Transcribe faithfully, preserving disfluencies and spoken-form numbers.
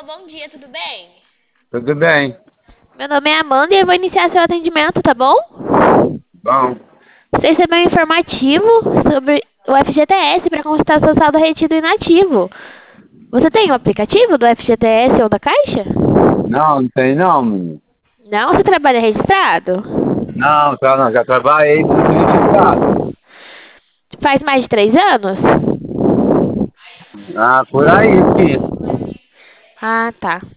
bom dia, tudo bem? Tudo bem. Meu nome é Amanda e eu vou iniciar seu atendimento, tá bom? Bom, Você recebeu um informativo sobre o F G T S para consultar seu saldo retido inativo. Você tem o aplicativo do F G T S ou da Caixa? não, não tem não, menino. Não? Você trabalha registrado? Não, tá, não, já trabalhei tudo registrado. Faz mais de três anos? Ah, por aí, sim. Ah, tá.